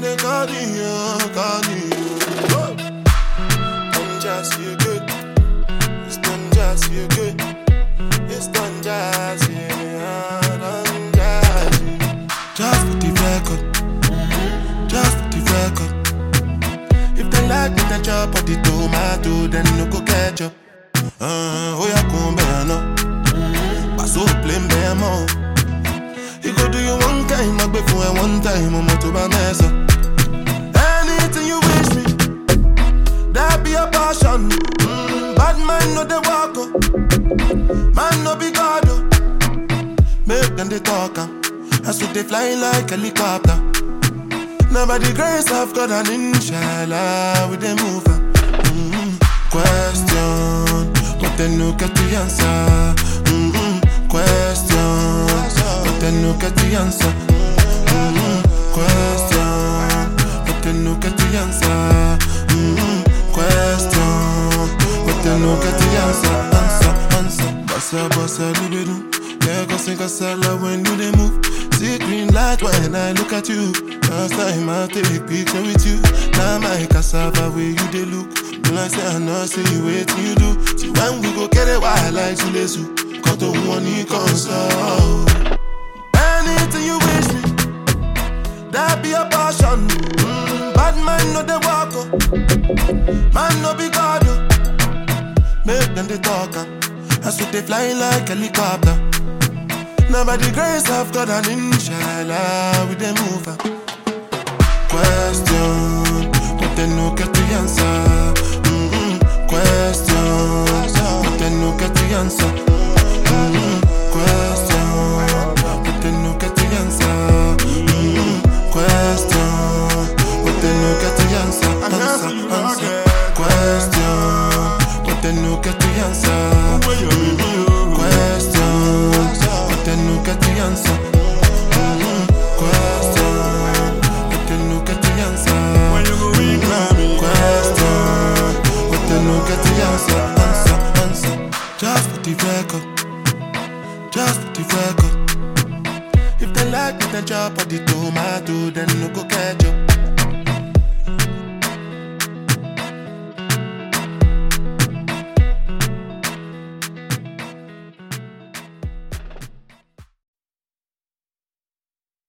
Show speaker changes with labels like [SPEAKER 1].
[SPEAKER 1] they call you. Don't just you good. It's done just you good. It's done just yeah, done just you. Just for the record. Just for the record. If they like me, then chop up the tomato, then no go ketchup. Oh yeah, come bear no. Pass up plain bear more. You go do you one time, I before one time, I'm to my mess up. Anything you wish me, that be a passion. Bad man no they walk up, man no be God. Make them they talk, as if they fly like a helicopter. Now by the grace of God and inshallah, we they move. Question, but then no get the answer. Question, but then no get the answer. Question, but then no get the answer. Question, but then no get the answer. Bossa, libido. Lagos and Casala when you they move. See green light when I look at you. Last time I take picture with you. Now my cassava where you they look. When I say I know, say you wait till you do. See when we go get it wild like Chilesu. Got the one you console. Anything you wish me, that be a passion. Bad man no they walk up, man no be God. Make them they talk, as if they fly like a helicopter. Now by the grace of God and inshallah, we they move. Question, but they no get the answer. Question, but they no get the answer. Question, but they no get the answer. Question, but they no get the answer. Question, but they no get the answer. Question, but they no get the answer. Question, but they no get the answer. Question, but they no get the answer. Just for the record. Just for the record. If they like me, then chop up the tomato, then no go ketchup.